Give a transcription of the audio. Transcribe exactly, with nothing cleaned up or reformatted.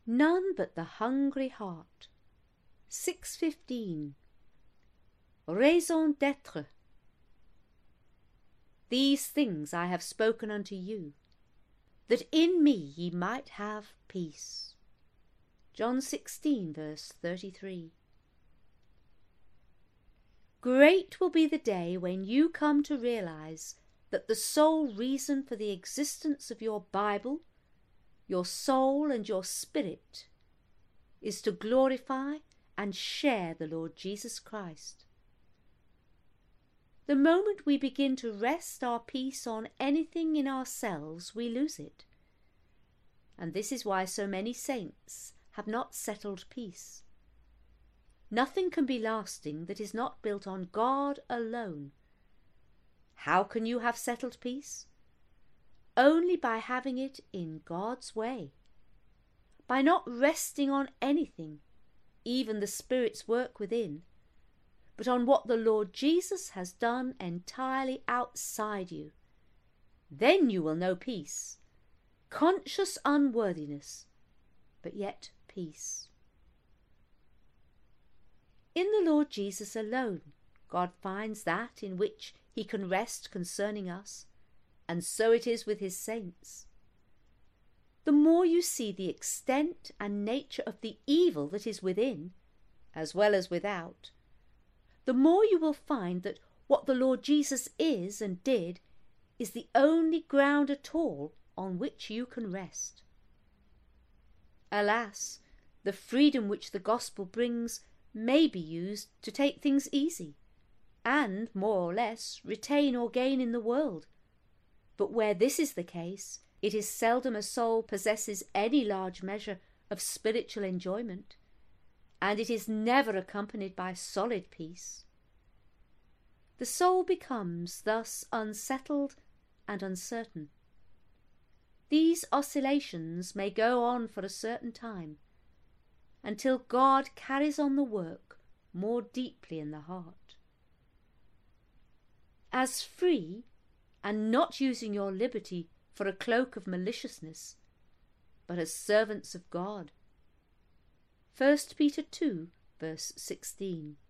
none but the hungry heart. six fifteen. Raison d'être. These things I have spoken unto you, that in me ye might have peace. John sixteen, verse thirty-three. Great will be the day when you come to realize that the sole reason for the existence of your Bible, your soul and your spirit, is to glorify and share the Lord Jesus Christ. The moment we begin to rest our peace on anything in ourselves, we lose it. And this is why so many saints have not settled peace. Nothing can be lasting that is not built on God alone. How can you have settled peace? Only by having it in God's way. By not resting on anything, even the Spirit's work within, but on what the Lord Jesus has done entirely outside you. Then you will know peace, conscious unworthiness, but yet peace. In the Lord Jesus alone, God finds that in which he can rest concerning us, and so it is with his saints. The more you see the extent and nature of the evil that is within, as well as without, the more you will find that what the Lord Jesus is and did is the only ground at all on which you can rest. Alas, the freedom which the gospel brings may be used to take things easy, and, more or less, retain or gain in the world. But where this is the case, it is seldom a soul possesses any large measure of spiritual enjoyment, and it is never accompanied by solid peace. The soul becomes thus unsettled and uncertain. These oscillations may go on for a certain time, until God carries on the work more deeply in the heart. As free, and not using your liberty for a cloak of maliciousness, but as servants of God. First Peter two, verse sixteen.